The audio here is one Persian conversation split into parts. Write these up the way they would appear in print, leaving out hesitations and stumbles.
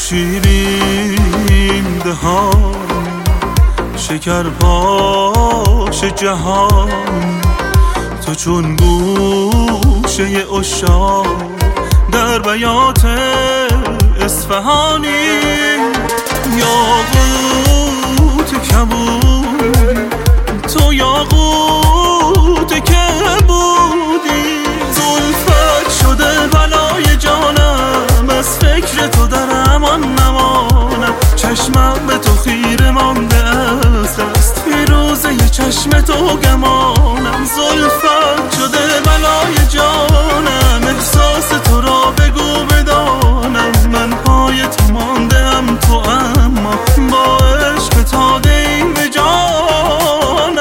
شیرین دهان، شکر پاش جهان، تو چون گوشه عشاق در بیات اصفهانی. یاقوت کبود تو، یاقوت کبودی، زلفت شده بلای جانم، از فکر تو در امان نمانم. چشمم به تو خیره مانده است، دست فیروزه چشم تو گمانم. زلفت شده بلای جانم، احساس تو را بگو بدانم. من پای تو مانده ام، تو اما با عشق تا دین به جانم.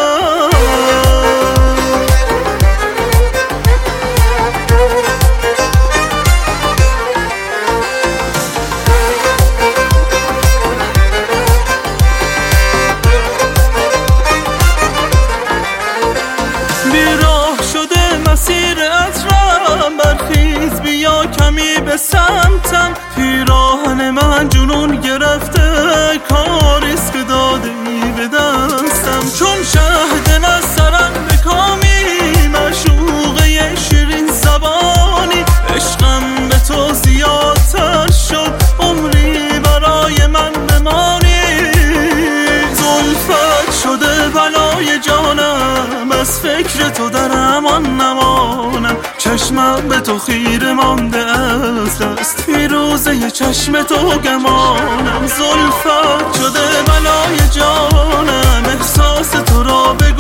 بیراه شده مسیر عطرم، برخیز بیا کمی به سمتم. پیراهن من جنون گرفته، کاریست که داده ای به دستم. چون شهد نسترن به کامی، معشوقه شیرین زبانی. عشقم به تو زیادتر شد، عمری برای من بمانی. زلفت شده بلای جانم، از فکر تو در امان نمانم. چشمم به تو خیره مانده است، دست فیروزه چشم تو گمانم. زلفت شده بلای جانم، احساس تو را